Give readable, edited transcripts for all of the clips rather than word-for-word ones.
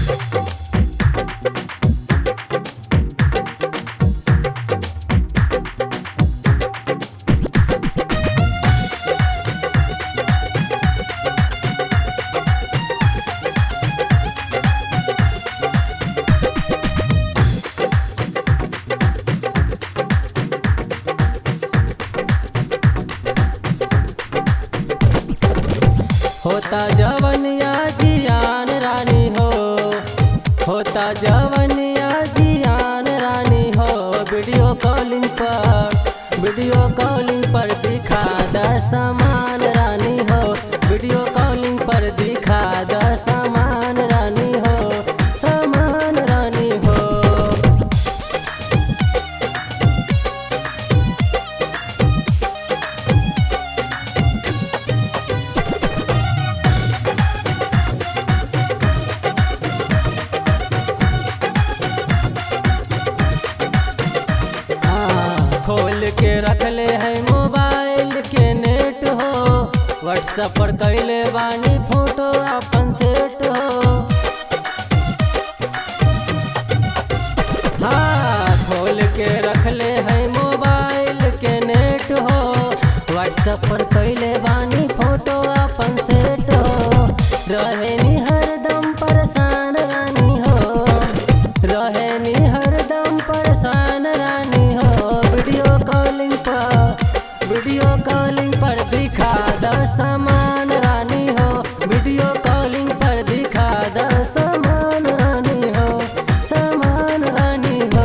होता जवनिया जियान रानी हो, होता जवनिया जियान रानी हो। वीडियो कॉलिंग पर दिखा द समान रानी हो। वीडियो कॉलिंग पर दिखा द समान रानी हो, समान रानी हो। खोल के रखले है मोबाइल के नेट हो। व्हाट्सएप पर कैले बानी फोटो अपन सेट हो। हाँ, खोल के रखले है मोबाइल के नेट हो। व्हाट्सएप पर कैले बानी फोटो अपन सेट हो। रहेनी हरदम परेशान रानी हो, रहेनी हरदम परेशान रानी हो। वीडियो कॉलिंग पर दिखा द समान रानी हो। वीडियो कॉलिंग पर दिखा द समान रानी हो, समान रानी हो।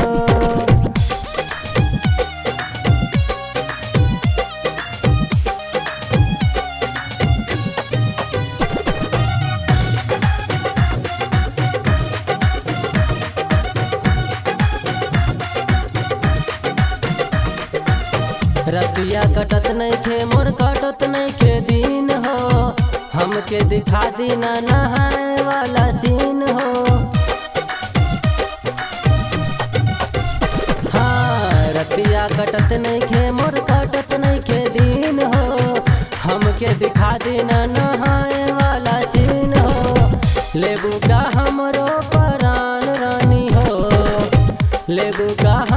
रतिया कटत नहीं खे मोर कटत नहीं खे दिन हो। हमके दिखा दीना नहाए वाला सीन हो। हाँ, रतिया कटत नहीं खे मोर कटत नहीं खे दिन हो। हमके दिखा दीना नहाए वाला सीन हो। लेबू का हमरो परान रानी हो, लेबू का